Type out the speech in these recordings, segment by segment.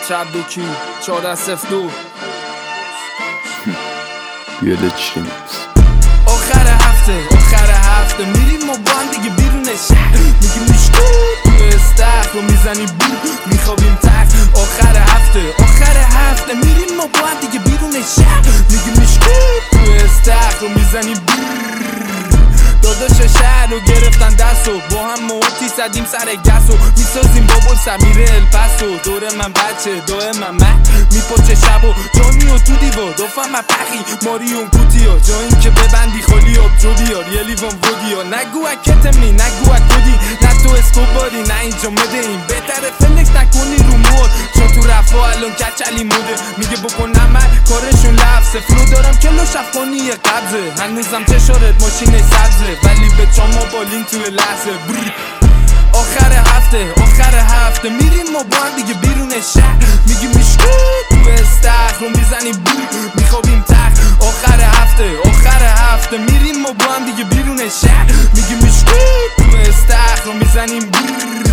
ترپ دوکی 1402 بیالچی نیست. آخر هفته میریم ما با هم دیگه بیرون شهر، میگیم میشکود تو استخر رو میزنیم بور میخوابیم تخت. آخر هفته میریم ما با هم دیگه بیرون شهر، میگیم میشکود تو استخر رو میزنیم بور. داداش شهر رو گرفتن دست و با هم موتی زدیم سر گس و میسازیم بابل سمیر الپسو. دور من بچه دائم من میپاچه شب و جانی و تو دیوار دافم من پخی ماریون کوتی ها جایی که ببندی خالی آب جو بیار یه لیوان ودی ها. نگو اکتمی نگو اکودی نه تو اسکوباری نه اینجا مده این بهتره فلک نکنی رو مود چون تو رفا الان کچلی موده میگه بکن عمل کارشون لفظه فلو دارم کلو شفقانی یه قبضه هنوزم چشارت ماشین سبزه ولی به چاما بالین توی لحظه آخر هفته میریم ما با هم دیگه بیرون شهر، میگیم میشکود تو استخر رو میزنیم بور میخوابیم تخت. آخر هفته میریم ما با هم دیگه بیرون شهر، میگیم میشکود تو استخر رو میزنیم بور.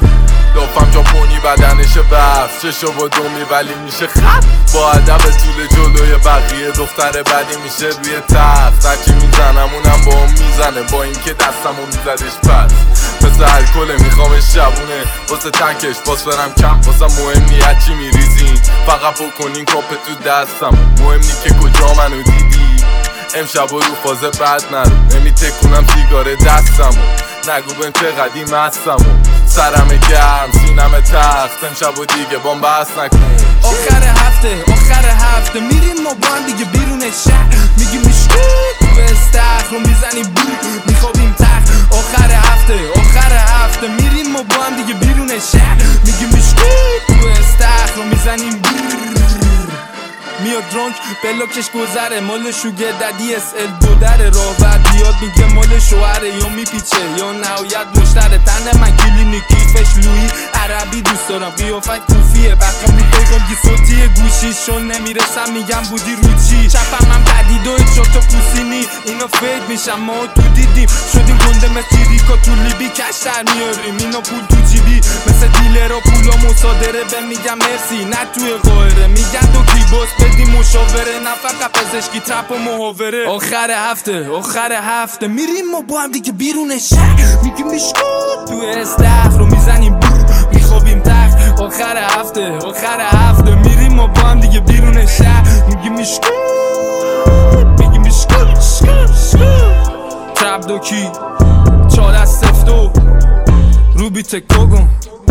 دافم ژاپنی بدنش برف چشو با دومی ولی میشه خط با ادب طول جلوی بقیه دختر بدی میشه روی تخت. هرچی میزنم اونم با هم میزنه با اینکه دستمو میزدش پس مثل الکل میخوامش شبونه واسه تکش باز برم کم واسه مهم نی هرچی میریزین فقط بکنین کاپ تو دستم مهم نی که کجا منو دیدی امشب و رو فاز بد نرو نمیتکونم سیگار دستمو نگو بهم چه قدیم هستمو سرم گرم سینم تخت امشب و دیگه بام بس نکن. آخر هفته میریم ما با هم دیگه بیرون شهر، میگیم میشکود تو استخر رو میزنیم بور میخوابیم تخت. آخر هفته میریم ما با هم دیگه بیرون شهر، میگیم میشکود تو استخر رو میزنیم بور. میاد درانک بلاکش گذره مال شوگر ددی اس ال بودره راه بعد بیاد میگه مال شوهره یا میپیچه یا نهایت مشتره تن من کلینیکی فش لویی عربی دوست دارم قیافت کوفیه بخوام رو پیغام گی صوتی گوشیشون نمیرسم میگم بودی رو چی چپم من قدید و چوتا پوسینی اینا فید میشم ما تو دیدیم شدیم گنده مثل ریکا تو لیبی کش در میاریم اینا پول تو جیبی مثل دیلر پولا مصادره به میگم مرسی نه توی قاهره میگن دو کی باس بدیم مشاوره نه فقط پزشکی ترپ و محاوره. آخر هفته میریم ما با هم دیگه بیرون شهر، میگیم میشکود تو استخر رو میزنیم بور میخوابیم تخت. آخر هفته میریم ما با هم دیگه بیرون شهر، میگیم میشکود ترپ دوکی 1402 روبی تکوگم